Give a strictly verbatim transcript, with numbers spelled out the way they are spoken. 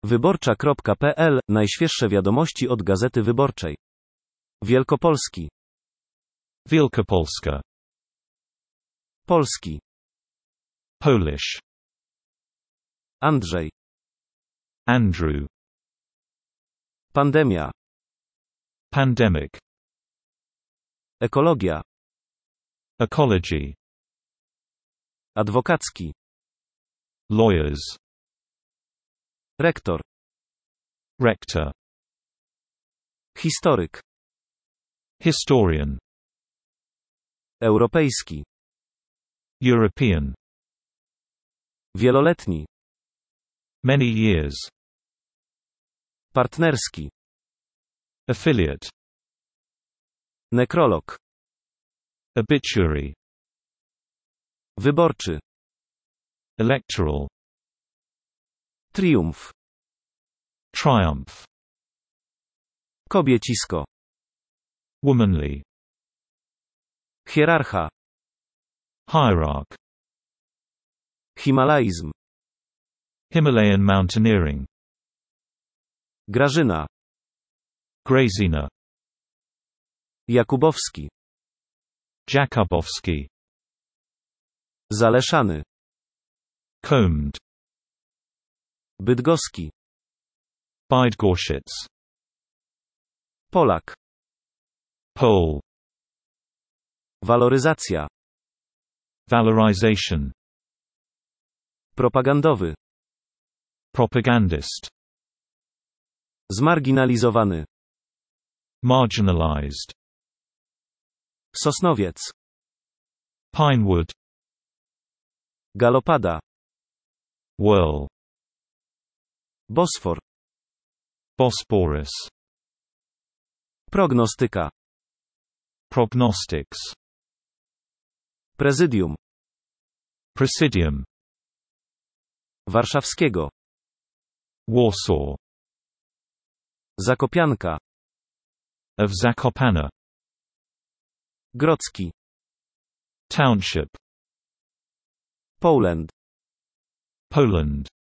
Wyborcza kropka pe el – najświeższe wiadomości od Gazety Wyborczej. Wielkopolski. Wielkopolska. Polski. Polish. Andrzej. Andrew. Pandemia. Pandemic. Ekologia. Ecology. Adwokacki. Lawyers. Rektor. Rector. Historyk. Historian. Europejski. European. Wieloletni. Many years. Partnerski. Affiliate. Nekrolog. Obituary. Wyborczy. Electoral. Triumf. Triumph. Kobiecisko. Womanly. Hierarcha. Hierarch. Himalaizm. Himalayan mountaineering. Grażyna. Grazina. Jakubowski. Jakubowski. Zaleszany. Combed. Bydgoski. Bydgoszcz. Polak. Pole. Waloryzacja. Valorization. Propagandowy. Propagandist. Zmarginalizowany. Marginalized. Sosnowiec. Pinewood. Galopada. Whirl. Bosfor. Bosporus. Prognostyka. Prognostics. Prezydium. Presidium. Warszawskiego. Warsaw. Zakopianka. Of Zakopane. Grodzki. Township. Poland. Poland.